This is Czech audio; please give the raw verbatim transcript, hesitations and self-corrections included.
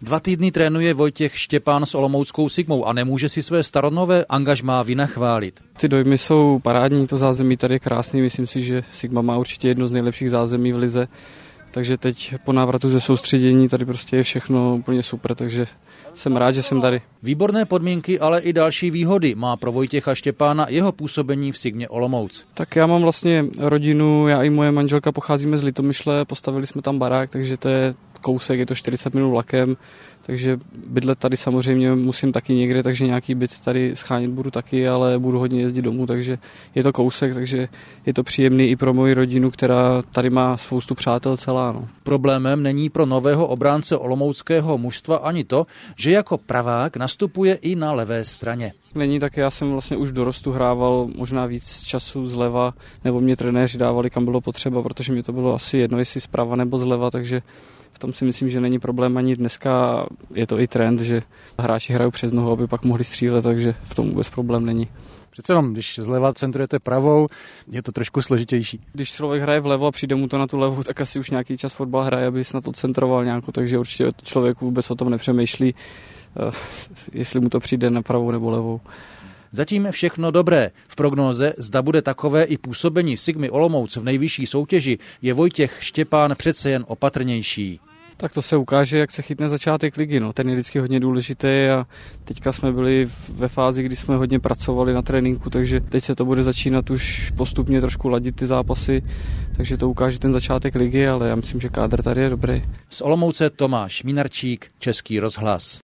Dva týdny trénuje Vojtěch Štěpán s olomouckou Sigmou a nemůže si své staronové angažmá vynachválit. Ty dojmy jsou parádní, to zázemí tady je krásný, myslím si, že Sigma má určitě jedno z nejlepších zázemí v lize, takže teď po návratu ze soustředění tady prostě je všechno úplně super, takže jsem rád, že jsem tady. Výborné podmínky, ale i další výhody má pro Vojtěcha Štěpána jeho působení v Sigmě Olomouc. Tak já mám vlastně rodinu, já i moje manželka pocházíme z Litomyšle, postavili jsme tam barák, takže to je kousek, je to čtyřicet minut vlakem, takže bydlet tady samozřejmě musím taky někde, takže nějaký byt tady schánět budu taky, ale budu hodně jezdit domů, takže je to kousek, takže je to příjemný i pro moji rodinu, která tady má spoustu přátel celá. No. Problémem není pro nového obránce olomouckého mužstva ani to, že jako pravák nastupuje i na levé straně. Není tak, já jsem vlastně už dorostu hrával možná víc času zleva, nebo mě trenéři dávali kam bylo potřeba, protože mi to bylo asi jedno, jestli zprava nebo zleva, takže v tom si myslím, že není problém ani dneska, je to i trend, že hráči hrajou přes nohu, aby pak mohli střílet, takže v tom vůbec problém není. Přece jenom, když zleva centrujete pravou, je to trošku složitější. Když člověk hraje vlevo a přijde mu to na tu levou, tak asi už nějaký čas fotbal hraje, aby se na to centroval nějakou, takže určitě člověk vůbec o tom nepřemýšlí, jestli mu to přijde na pravou nebo levou. Zatím všechno dobré. V prognóze, zda bude takové i působení Sigmy Olomouc v nejvyšší soutěži, je Vojtěch Štěpán přece jen opatrnější. Tak to se ukáže, jak se chytne začátek ligy. No. Ten je vždycky hodně důležitý a teďka jsme byli ve fázi, kdy jsme hodně pracovali na tréninku, takže teď se to bude začínat už postupně trošku ladit ty zápasy, takže to ukáže ten začátek ligy, ale já myslím, že kádr tady je dobrý. Z Olomouce Tomáš Mínarčík, Český rozhlas.